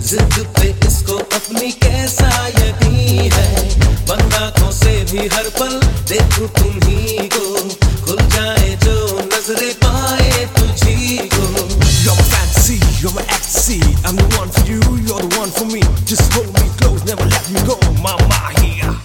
जिद पे इसको अपनी कैसा यकीन है, बंद आंखों से भी हर पल देखूं तुम्ही को, खुल जाए जो नजरें पाए तुझी को। You're my fantasy, you're my ecstasy. I'm the one for you, you're the one for me. Just hold me close, never let me go, mama here.